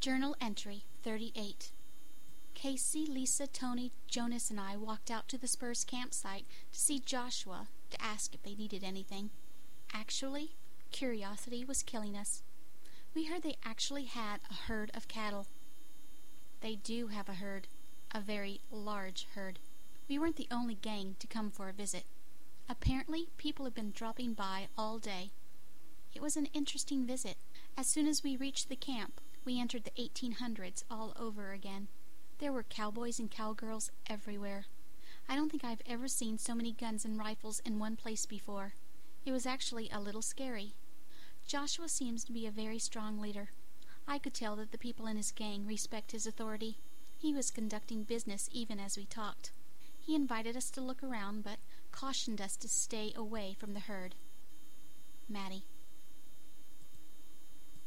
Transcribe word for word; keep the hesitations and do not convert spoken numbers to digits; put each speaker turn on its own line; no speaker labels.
Journal entry thirty-eight. Casey, Lisa, Tony, Jonas, and I walked out to the Spurs campsite to see Joshua to ask if they needed anything. Actually, curiosity was killing us. We heard they actually had a herd of cattle. They do have a herd, a very large herd. We weren't the only gang to come for a visit. Apparently, people had been dropping by all day. It was an interesting visit. As soon as we reached the camp, we entered the eighteen hundreds all over again. There were cowboys and cowgirls everywhere. I don't think I've ever seen so many guns and rifles in one place before. It was actually a little scary. Joshua seems to be a very strong leader. I could tell that the people in his gang respect his authority. He was conducting business even as we talked. He invited us to look around, but cautioned us to stay away from the herd. Maddie.